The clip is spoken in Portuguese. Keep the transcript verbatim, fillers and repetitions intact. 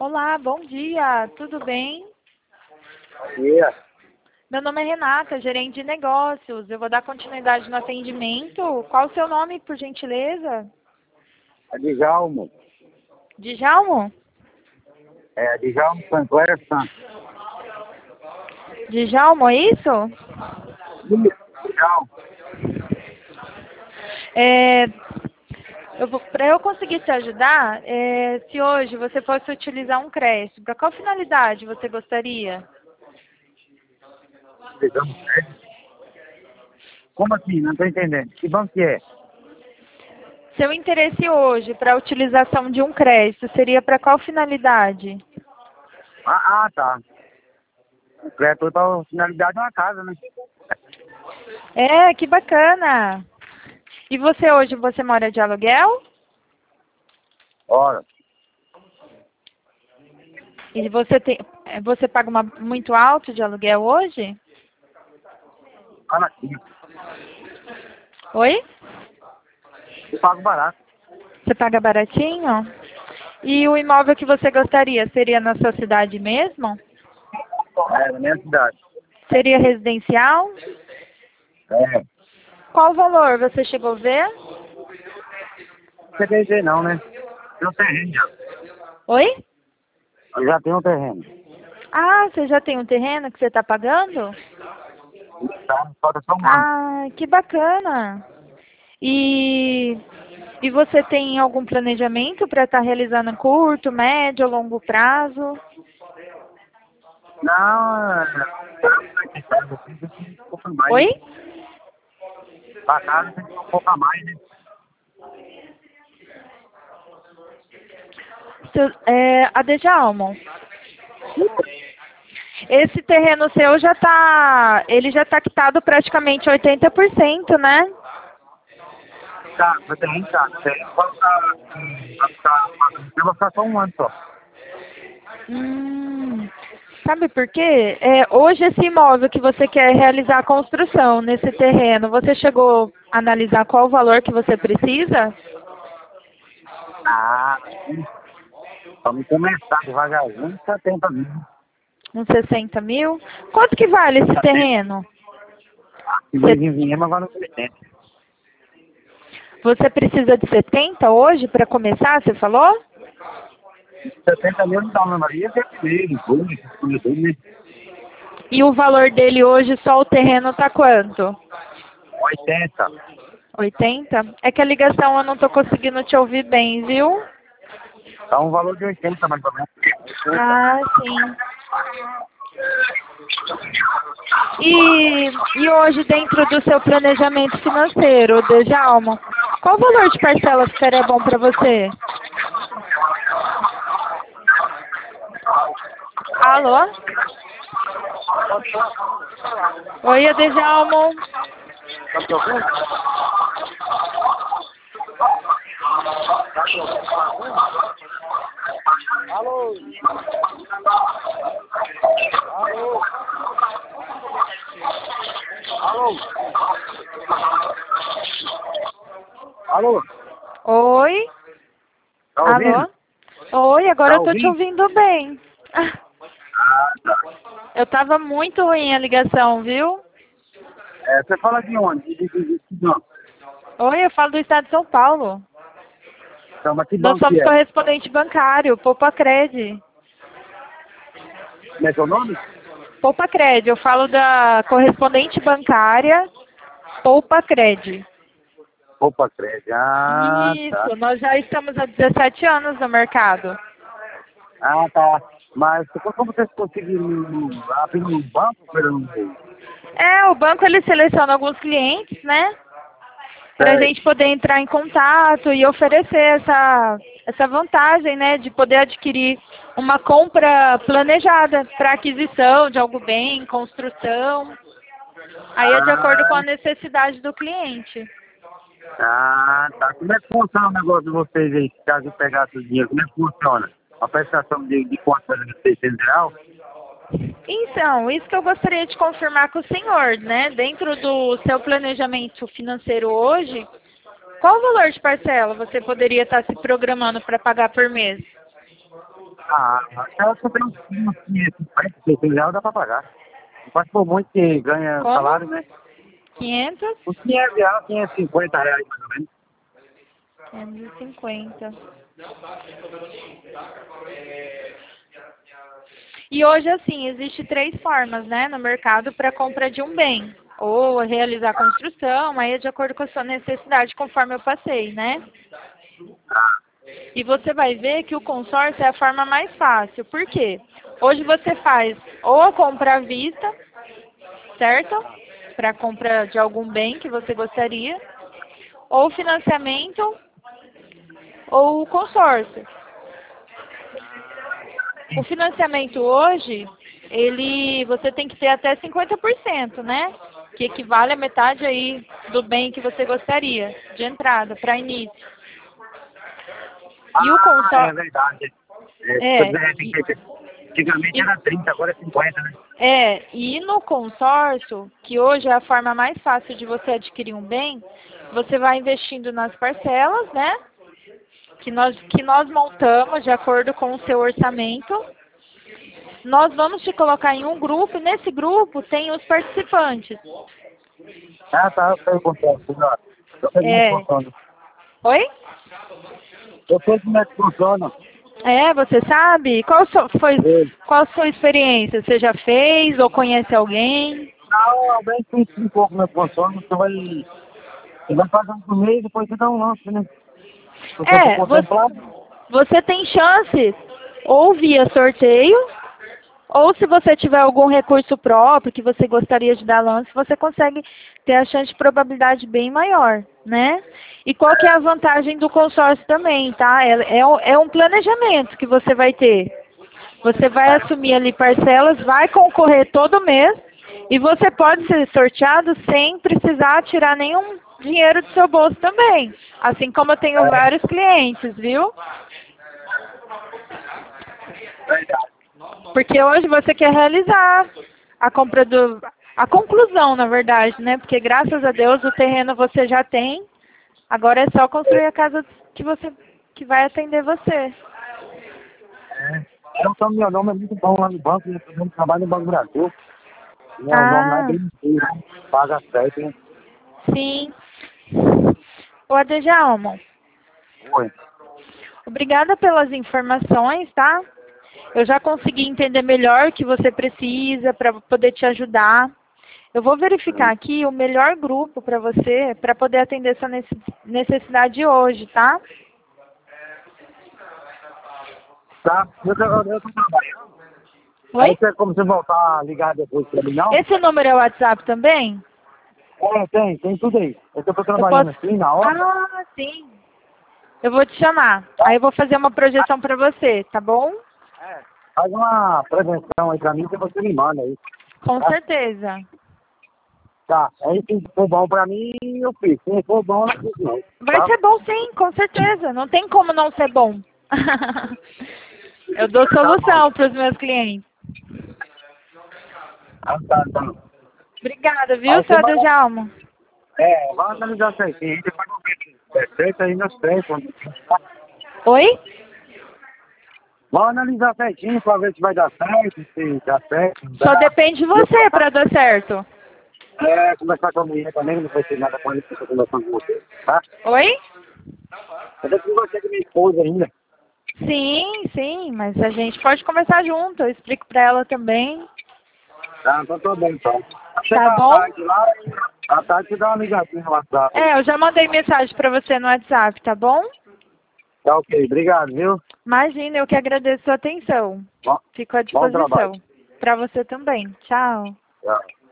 Olá, bom dia, tudo bem? Dia. Meu nome é Renata, gerente de negócios. Eu vou dar continuidade no atendimento. Qual o seu nome, por gentileza? É Djalmo. Djalmo? É Djalmo Sancler Santos. Djalmo, é isso? Isso, Djalmo. É, para eu conseguir te ajudar, é, se hoje você fosse utilizar um crédito, para qual finalidade você gostaria? Djalmo Sérgio. Como assim? Não estou entendendo. Que banco que é? Seu interesse hoje para a utilização de um crédito seria para qual finalidade? Ah, ah tá. O crédito para finalidade de uma casa, né? É, que bacana! E você hoje, você mora de aluguel? Ora, E você tem, eh, você paga uma, muito alto de aluguel hoje? fala aqui. Oi? Eu pago barato. Você paga baratinho? E o imóvel que você gostaria seria na sua cidade mesmo? É, na minha cidade. Seria residencial? É. Qual o valor você chegou a ver? Não sei dizer não, né? Tem um terreno já. Oi? Eu já tenho um terreno. Ah, você já tem um terreno que você está pagando? Tá? Falta só um ano. Ah, que bacana! E, e você tem algum planejamento para estar realizando a curto, médio, longo prazo? Não, é... Pra casa tem que um pouco a mais, né? Oi? Pra casa tem que um pouco a mais, né? Seu, é, Adejalmo, esse terreno seu já tá, ele já tá quitado praticamente oitenta por cento, né? Tá, mas tem, tá. Tem, pode ficar, pode ficar, eu vou ficar só um ano só. Hum, sabe por quê? É, hoje esse imóvel que você quer realizar a construção nesse terreno, você chegou a analisar qual o valor que você precisa? Ah, sim. Vamos começar devagarzinho, setenta mil. Uns sessenta mil? Quanto que vale esse setenta. terreno? Se Você, dois em Vinhema, agora setenta. você precisa de setenta hoje para começar, você falou? setenta mil não dá, não, Maria. Tem meio, tudo, tudo, tudo, né? E o valor dele hoje, só o terreno tá quanto? oitenta. oitenta? É que a ligação eu não tô conseguindo te ouvir bem, viu? Dá um valor de oitenta, mais ou menos. Ah, sim. E, e hoje, dentro do seu planejamento financeiro, Djalma, qual o valor de parcela ficaria bom para você? Alô? Oi, Djalma. Tá me ouvindo? Alô? Alô? Alô? Alô? Oi? Tá Alô? ouvindo? Oi, agora Tá eu tô te ouvindo? ouvindo bem. Ah, tá. Eu tava muito ruim a ligação, viu? É, você fala de onde? De, de, de, de, não. Oi, eu falo do estado de São Paulo. Então, mas que Nós banco somos que é? correspondente bancário, Poupa Cred. Como é seu nome? Poupa Cred, eu falo da correspondente bancária Poupa Cred. Opa, crédito. Ah, tá. Isso, nós já estamos há dezessete anos no mercado. Ah, tá. Mas como vocês conseguiram abrir no banco? Pelo... É, o banco ele seleciona alguns clientes, né? Para a É. gente poder entrar em contato e oferecer essa, essa vantagem, né? De poder adquirir uma compra planejada para aquisição de algo bem, construção. Aí é de acordo com a Ah, necessidade do cliente. ah, tá. Como é que funciona o negócio de vocês aí? Caso eu pegasse o dinheiro, como é que funciona? A prestação de, de conta de seiscentos reais? Então, isso que eu gostaria de confirmar com o senhor, né? Dentro do seu planejamento financeiro hoje, qual o valor de parcela você poderia estar se programando para pagar por mês? Ah, acho que eu tenho uns quinhentos e cinquenta, seiscentos reais dá pra pagar. Não pode por muito que ganha Como? salário, né? quinhentos? Uns quinhentos reais, quinhentos e cinquenta reais mais ou menos. quinhentos e cinquenta. E hoje, assim, existe três formas, né, no mercado para compra de um bem. Ou realizar a construção, aí é de acordo com a sua necessidade, conforme eu passei, né? E você vai ver que o consórcio é a forma mais fácil. Por quê? Hoje você faz ou a compra à vista, certo? Para a compra de algum bem que você gostaria, ou financiamento, ou o consórcio. O financiamento hoje, ele, você tem que ter até cinquenta por cento, né? Que equivale a metade aí do bem que você gostaria, de entrada, para início. E o Ah, é consórcio... verdade. É, É, é, tem e, que ter. Antigamente e, era trinta, agora é cinquenta, né? é, e no consórcio, que hoje é a forma mais fácil de você adquirir um bem, você vai investindo nas parcelas, né? Que nós, que nós montamos de acordo com o seu orçamento. Nós vamos te colocar em um grupo, e nesse grupo tem os participantes. Ah, tá, eu sei como é, senhora. Eu sei como é que É. funciona. Oi? Eu sei como é que funciona. É, você sabe? Qual so- foi, Eu, qual a sua experiência? Você já fez ou conhece alguém? não, alguém que explicou como é que funciona, você vai, você vai fazendo por mês, depois você dá um lance, né? Se você for É, você, contemplado, você tem chance ou via sorteio, ou se você tiver algum recurso próprio que você gostaria de dar lance, você consegue ter a chance de probabilidade bem maior, né? E qual que é a vantagem do consórcio também, tá? É, é, um- é um planejamento que você vai ter. Você vai assumir ali parcelas, vai concorrer todo mês e você pode ser sorteado sem precisar tirar nenhum dinheiro do seu bolso também. Assim como eu tenho é vários clientes, viu? verdade. Porque hoje você quer realizar a compra do... a conclusão, na verdade, né? Porque graças a Deus o terreno você já tem. Agora é só construir a casa que você que vai atender você. É. Então, meu nome é muito bom lá no banco, eu tô trabalho no Banco do Brasil. Meu nome lá é Ah, bem feio, né? Paga certo, né? sim. Ô Adejalmo, Oi. obrigada pelas informações, tá? Eu já consegui entender melhor o que você precisa para poder te ajudar. Eu vou verificar aqui o melhor grupo para você, para poder atender essa necess- necessidade hoje, tá? Tá? Eu, tô- eu, eu tô trabalhando. Aí Oi? tem como você voltar a ligar depois pra mim, não? Esse número é o WhatsApp também? É, tem, tem tudo aí. É que eu tô Eu trabalhando posso... assim, na hora. Ah, sim. Eu vou te chamar. Tá? Aí eu vou fazer uma projeção para você, tá bom? É. Faz uma prevenção aí pra mim que você me manda aí. Com Tá? certeza. Tá. Aí se for bom pra mim, eu fiz. Se não for bom, eu não fiz não. Vai Tá? ser bom sim, com certeza. Não tem como não ser bom. Eu dou Tá bom. solução para os meus clientes. Ah, tá, tá. Obrigada, viu, Aí você seu vai... Adejalmo? É, vai analisar certinho. Aí depois eu vejo. É certo aí meus preços. Tá? Oi? Vamos analisar certinho pra ver se vai dar certo, se dá certo, não Só dá. depende de você para dar certo. É, conversar com a mulher também, não vai ter nada com ele, que eu tô conversando com você, tá? Oi? Eu tenho que conversar com minha esposa ainda. Sim, sim, mas a gente pode conversar junto. Eu explico para ela também. Tá, então tô bem, então. Tá Chega à bom? tarde lá, à tarde você dá uma ligadinha no WhatsApp. É, eu já mandei mensagem para você no WhatsApp, tá bom? Tá ok, obrigado, viu? Imagina, eu que agradeço a sua atenção. Bom, Fico à bom trabalho. disposição. Para você também. Tchau. Tchau.